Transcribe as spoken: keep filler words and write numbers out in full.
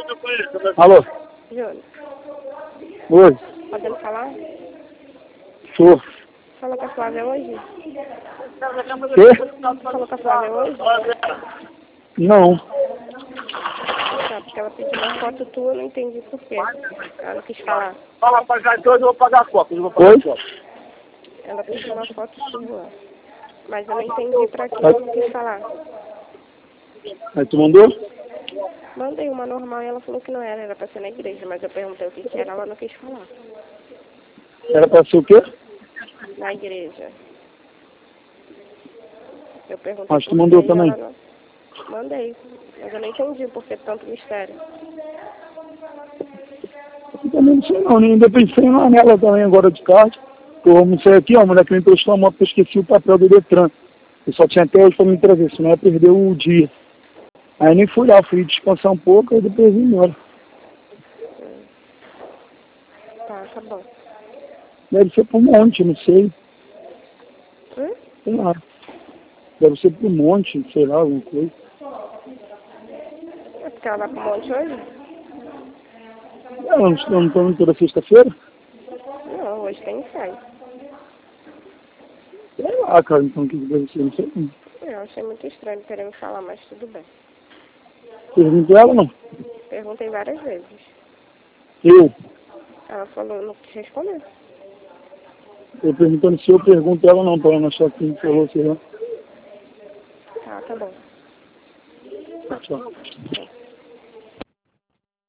Alô? Júnior, Oi? podendo falar? Tô. Falou com a Flávia hoje? Quê? Falou com a Flávia hoje? Não. Tá, porque ela pediu uma foto tua, eu não entendi por quê. Ela não quis falar. Fala pra já então, eu vou pagar a copa. Eu vou pagar a copa. Ela pediu uma foto sua. Mas eu não entendi pra que ela não quis falar. Aí tu mandou? Mandei uma normal e ela falou que não era, era pra ser na igreja, mas eu perguntei o que que era, ela não quis falar. Era pra ser o quê? Na igreja. Eu perguntei Mas tu por mandou quê e também? ela não... Mandei, mas eu não entendi por que tanto mistério. Eu também não sei não, nem ainda pensei lá nela também agora de tarde. Eu almocei aqui, ó, a mulher que me emprestou a moto, que eu esqueci o papel do Detran. Eu só tinha até hoje pra me trazer, senão eu ia perder o dia. Aí nem fui lá, fui descansar um pouco e depois vim embora. Hum. Tá, tá bom. Deve ser pro monte, não sei. Hum? Sei lá. Deve ser pro monte, sei lá, alguma coisa. É porque ela vai pro monte hoje? Eu não estou não tô indo toda sexta-feira? Não, hoje tem ensaio. Sei lá, cara, então que deve ser, não sei não. Eu achei muito estranho querer me falar, mas tudo bem. Perguntei ela não. Perguntei várias vezes. Eu. Ela falou, não quis responder. Eu perguntando se eu pergunto ela não, pra ela não achar que me falou, sei lá. Tá, tá bom. Tchau.